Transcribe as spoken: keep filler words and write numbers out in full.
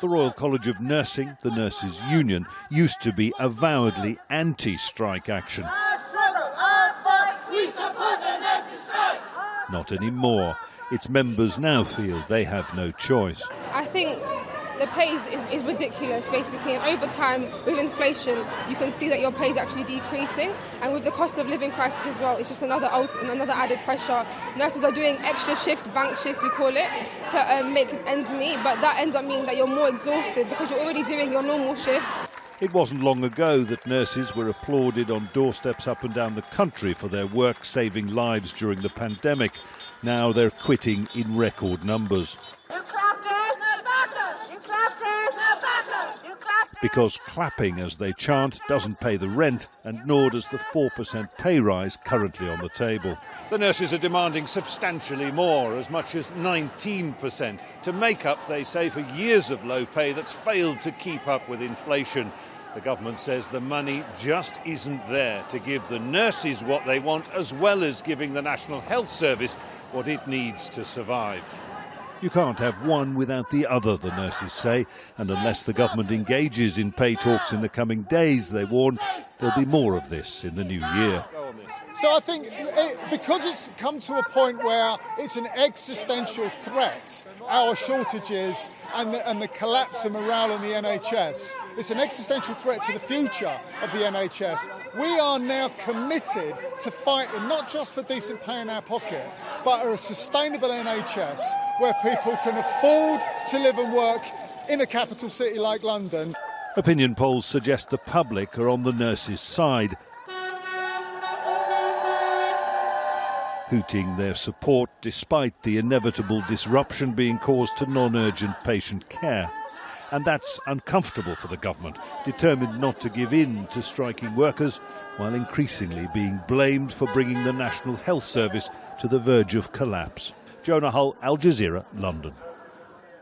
The Royal College of Nursing, the nurses' union, used to be avowedly anti-strike action. Not anymore. Its members now feel they have no choice. I think the pay is, is, is ridiculous, basically, and over time, with inflation, you can see that your pay is actually decreasing, and with the cost of living crisis as well, it's just another another added pressure. Nurses are doing extra shifts, bank shifts we call it, to um, make ends meet, but that ends up meaning that you're more exhausted because you're already doing your normal shifts. It wasn't long ago that nurses were applauded on doorsteps up and down the country for their work saving lives during the pandemic. Now they're quitting in record numbers. Because clapping, as they chant, doesn't pay the rent, and nor does the four percent pay rise currently on the table. The nurses are demanding substantially more, as much as nineteen percent, to make up, they say, for years of low pay that's failed to keep up with inflation. The government says the money just isn't there to give the nurses what they want, as well as giving the National Health Service what it needs to survive. You can't have one without the other, the nurses say, and unless the government engages in pay talks in the coming days, they warn, there'll be more of this in the new year. So I think it, because it's come to a point where it's an existential threat, our shortages and the, and the collapse of morale in the N H S, it's an existential threat to the future of the N H S. We are now committed to fighting not just for decent pay in our pocket, but a sustainable N H S where people can afford to live and work in a capital city like London. Opinion polls suggest the public are on the nurses' side, hooting their support despite the inevitable disruption being caused to non-urgent patient care. And that's uncomfortable for the government, determined not to give in to striking workers, while increasingly being blamed for bringing the National Health Service to the verge of collapse. Jonah Hull, Al Jazeera, London.